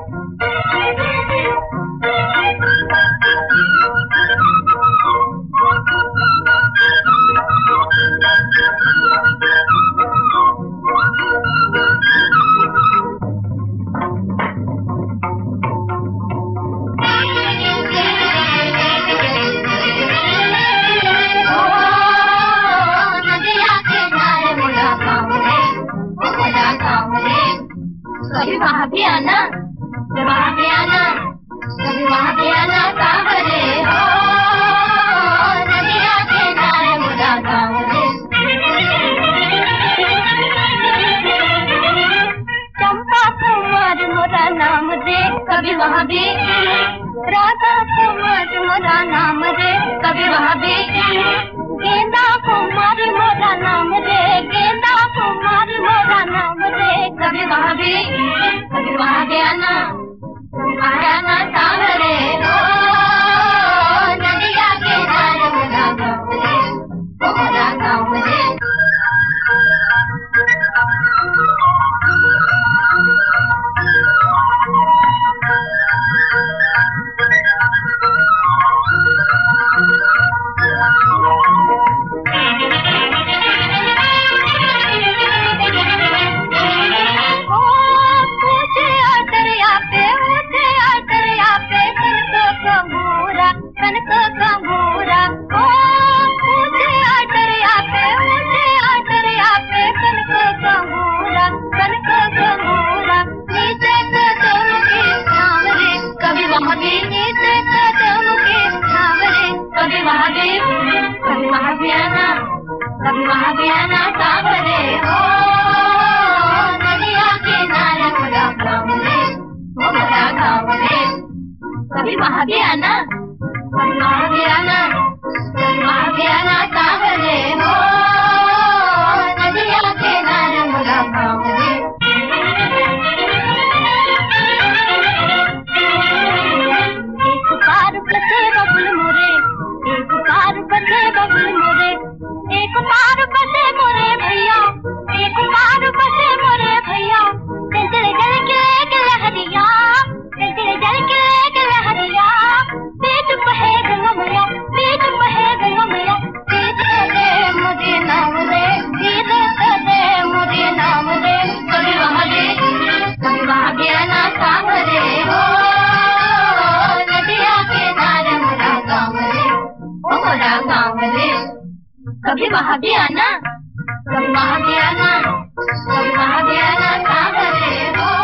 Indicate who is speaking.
Speaker 1: कभी वहाँ भी आना, वहाँ भी आना, कभी वहाँ भी आना सावरे हो नदिया किनारे मुड़ा गाँव रे। चंपा कुमार मोरा नाम रे, कभी वहाँ भी राधा कुमार मोरा नाम रे, कभी वहाँ भी गेंदा कुमार मोरा नाम रे, गेंदा कुमार मोरा नाम रे, कभी वहाँ भी आना, आना सावरे हो नदिया किनारे मुड़ा गाँव रे, मुड़ा गाँव रे। कभी वहाँ भी आना सावरे हो नदिया किनारे मुड़ा गाँव रे, मुड़ा गाँव रे। कभी वहाँ भी आना, कभी वहाँ भी आना, कभी वहाँ भी आना सावरे हो नदिया किनारे मुड़ा गाँव रे। एक पार बसे बबुल मोरे, एक पार बसे बबुल मोरे, एक पार बसे मोरे भैया, एक पार बसे मोरे भैया। चंचल जल के एक लहरिया, चंचल जल के एक लहरिया। बीच बहे गंगा मैया, बीच बहे गंगा मैया। गीत दे मुझे नाम रे, गीत दे मुझे नाम रे। कभी वहाँ भी, कभी वहाँ भी आना सावरे हो नदिया किनारे मुड़ा गाँव रे, मुड़ा गाँव रे। कभी वहाँ भी आना, कभी वहाँ भी आना, कभी वहाँ भी आना सावरे हो।